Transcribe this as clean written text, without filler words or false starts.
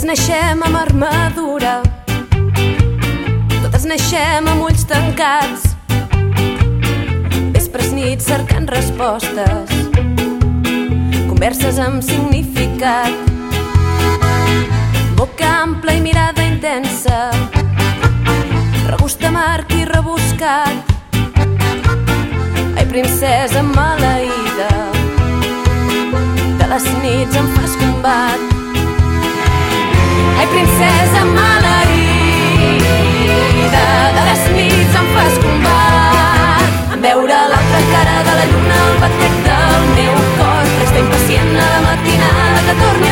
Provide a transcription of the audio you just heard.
naixem amb armadura, totes naixem amb ulls tancats, vespres nits cercant respostes, converses amb significat, boca ampla i mirada intensa, regust amarg i rebuscat. Ai, princesa maleïda, de les nits em fas combat. Ai, princesa maleïda, de les nits em fas combat. En veure l'altra cara de la lluna, el batec del meu cor, resta impacient a la matinada que torni